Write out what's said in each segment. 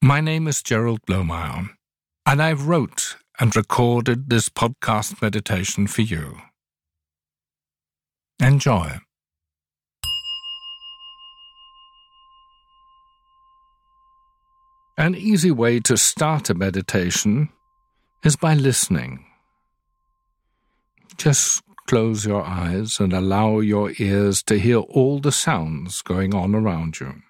My name is Gerald Blomeyer, and I wrote and recorded this podcast meditation for you. Enjoy. An easy way to start a meditation is by listening. Just close your eyes and allow your ears to hear all the sounds going on around you.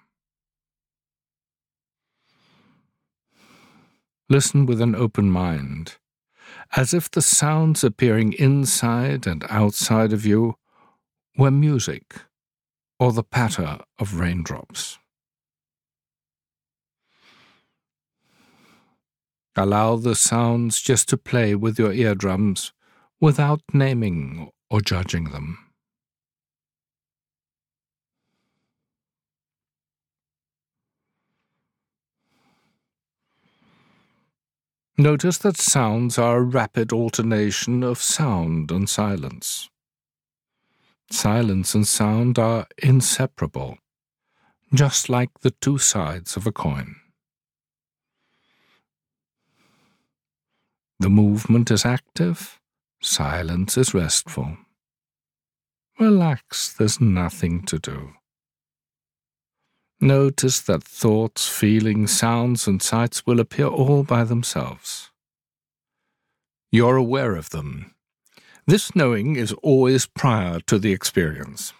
Listen with an open mind, as if the sounds appearing inside and outside of you were music or the patter of raindrops. Allow the sounds just to play with your eardrums without naming or judging them. Notice that sounds are a rapid alternation of sound and silence. Silence and sound are inseparable, just like the two sides of a coin. The movement is active, silence is restful. Relax, there's nothing to do. Notice that thoughts, feelings, sounds, and sights will appear all by themselves. You're aware of them. This knowing is always prior to the experience.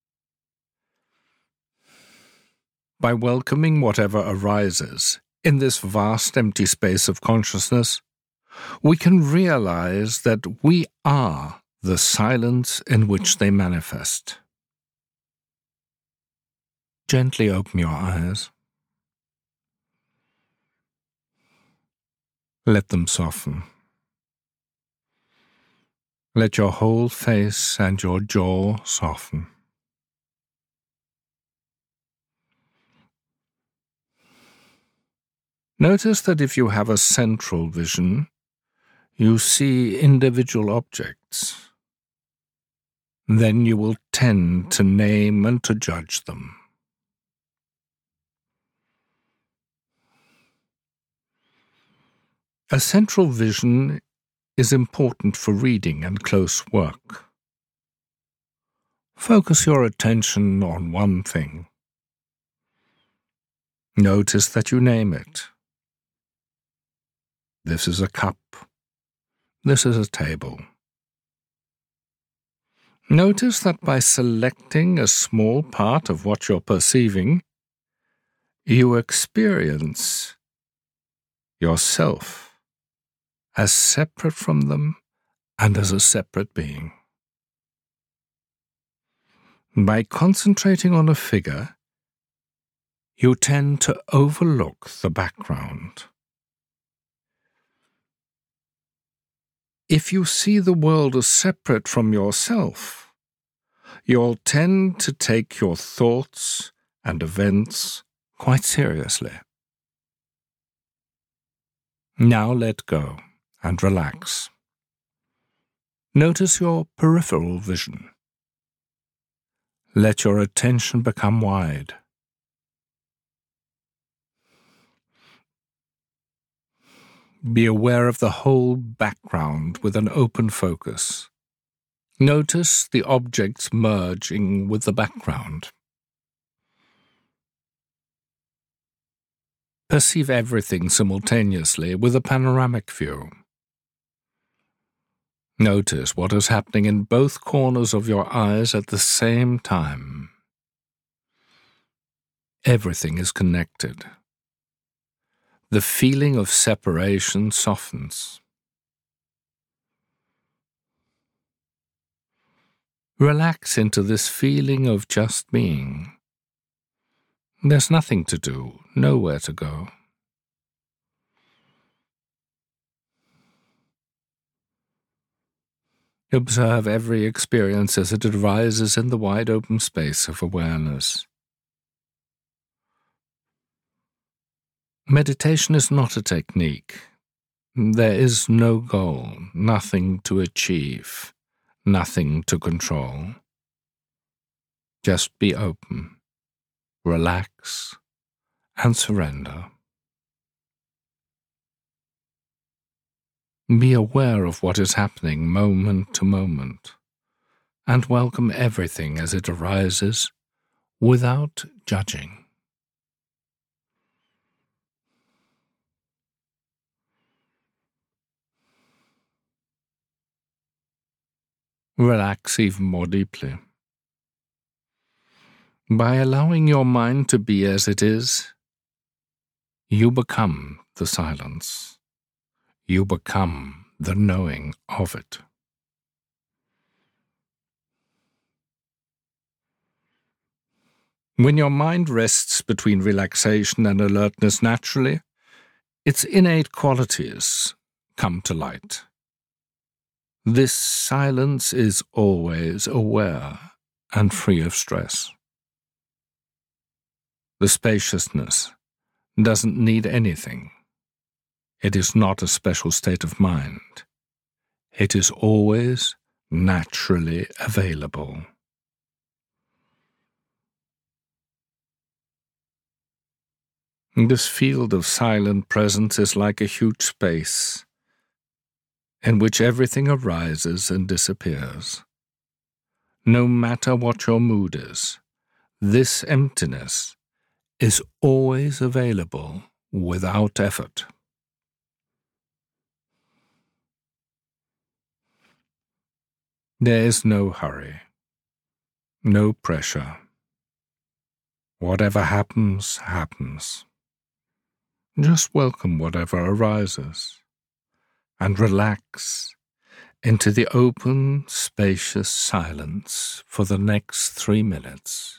By welcoming whatever arises in this vast empty space of consciousness, we can realize that we are the silence in which they manifest. Gently open your eyes. Let them soften. Let your whole face and your jaw soften. Notice that if you have a central vision, you see individual objects. Then you will tend to name and to judge them. A central vision is important for reading and close work. Focus your attention on one thing. Notice that you name it. This is a cup. This is a table. Notice that by selecting a small part of what you're perceiving, you experience yourself as separate from them and as a separate being. By concentrating on a figure, you tend to overlook the background. If you see the world as separate from yourself, you'll tend to take your thoughts and events quite seriously. Now let go and relax. Notice your peripheral vision. Let your attention become wide. Be aware of the whole background with an open focus. Notice the objects merging with the background. Perceive everything simultaneously with a panoramic view. Notice what is happening in both corners of your eyes at the same time. Everything is connected. The feeling of separation softens. Relax into this feeling of just being. There's nothing to do, nowhere to go. Observe every experience as it arises in the wide open space of awareness. Meditation is not a technique. There is no goal, nothing to achieve, nothing to control. Just be open, relax, and surrender. Be aware of what is happening moment to moment, and welcome everything as it arises without judging. Relax even more deeply. By allowing your mind to be as it is, you become the silence. You become the knowing of it. When your mind rests between relaxation and alertness naturally, its innate qualities come to light. This silence is always aware and free of stress. The spaciousness doesn't need anything. It is not a special state of mind. It is always naturally available. This field of silent presence is like a huge space in which everything arises and disappears. No matter what your mood is, this emptiness is always available without effort. There is no hurry, no pressure. Whatever happens, happens. Just welcome whatever arises and relax into the open, spacious silence for the next 3 minutes.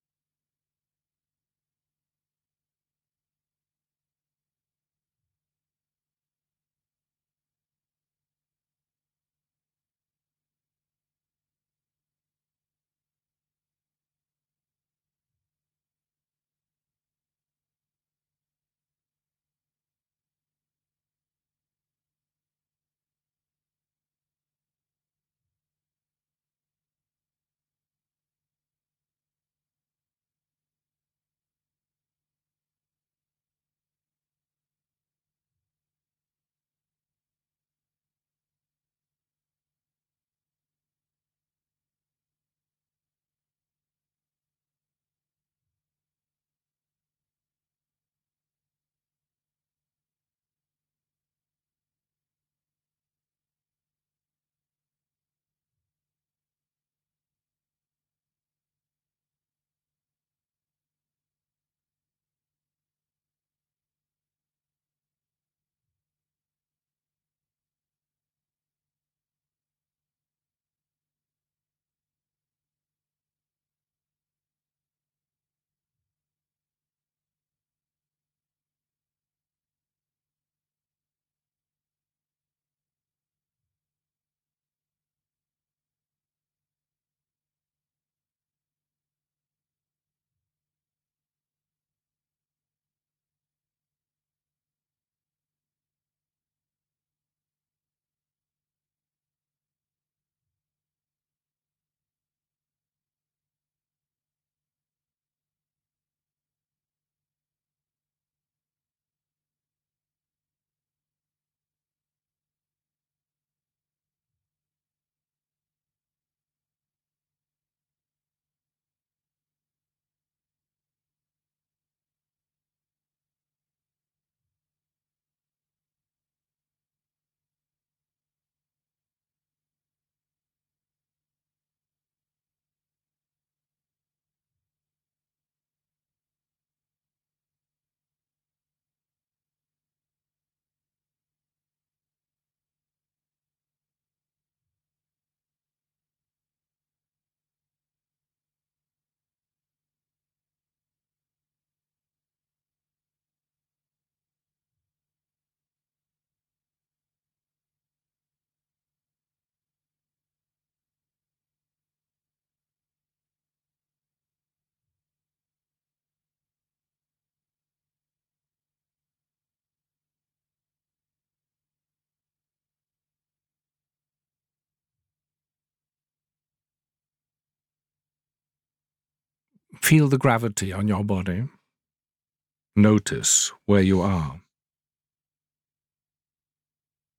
Feel the gravity on your body. Notice where you are.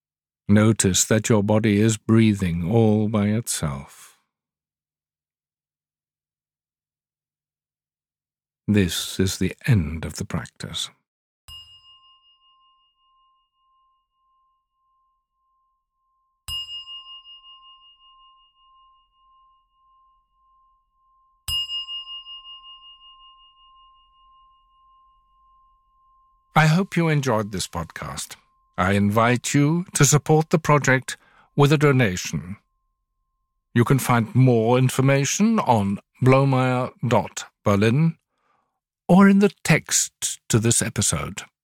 Notice that your body is breathing all by itself. This is the end of the practice. I hope you enjoyed this podcast. I invite you to support the project with a donation. You can find more information on blomeyer.berlin or in the text to this episode.